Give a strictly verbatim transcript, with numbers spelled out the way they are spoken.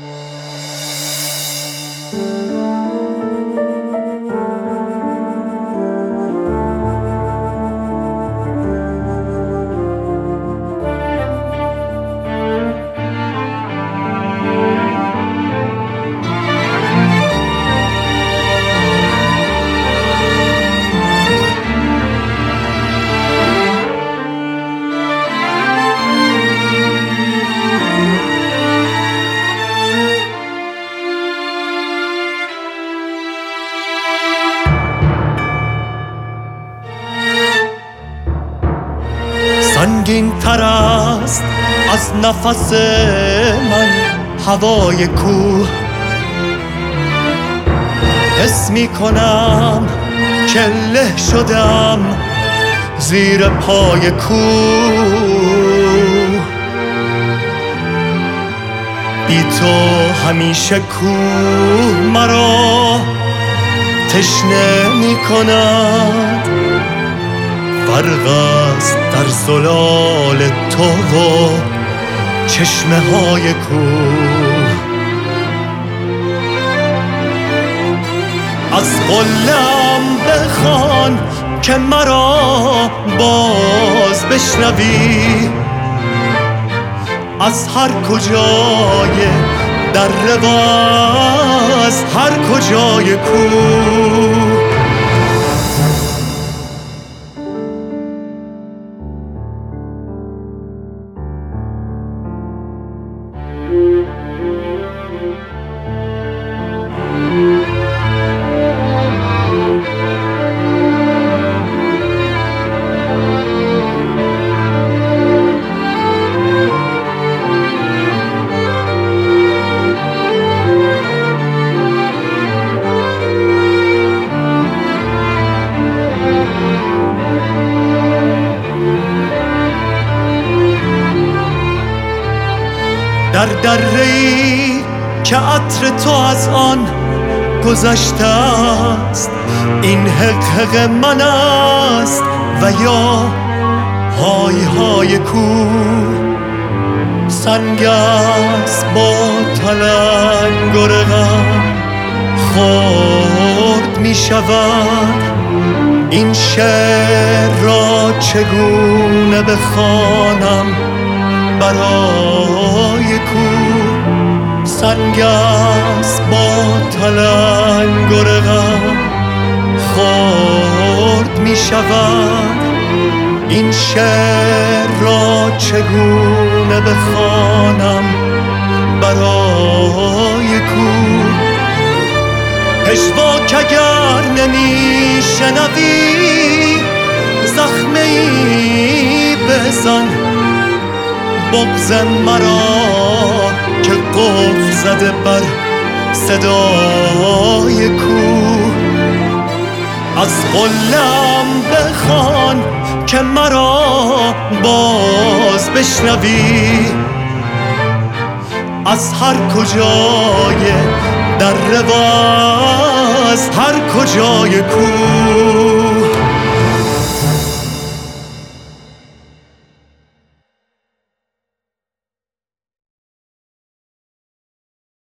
سنگین تر است از نفس من هوای کوه، حس می کنم که له شدم زیر پای کوه. بی تو همیشه کوه مرا تشنه می کند، فرق است در زلال تو و چشمه های کوه. از قلم بخوان که مرا باز بشنوی، از هر کجای دره و از هر کجای کوه. در دره‌ای که عطر تو از آن گذشته است، این حقحق من است و یا های های کوه. سنگ است با تلنگر غم خرد می شود، این شعر را چگونه بخوانم برای کوه. سنگ است با تلنگر غم خرد می شود، این شعر را چگونه بخوانم برای کوه. پژواک اگر نمی شنوی زخمه ای بزن، بغض مرا که قفل زده بر صدای کوه. از قلم بخوان که مرا باز بشنوی، از هر کجای دره و از هر کجای کوه.